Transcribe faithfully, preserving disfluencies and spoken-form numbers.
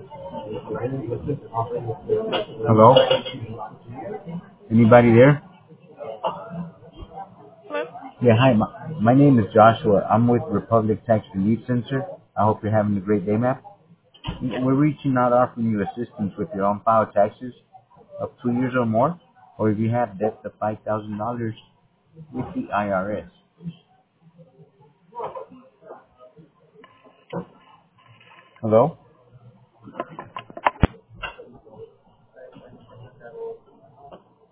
Hello? Anybody there? Hello? Yeah, hi. My, my name is Joshua. I'm with Republic Tax Relief Center. I hope you're having a great day, ma'am. We're reaching out offering you assistance with your on-file taxes of two years or more, or if you have debt of five thousand dollars with the I R S. Hello?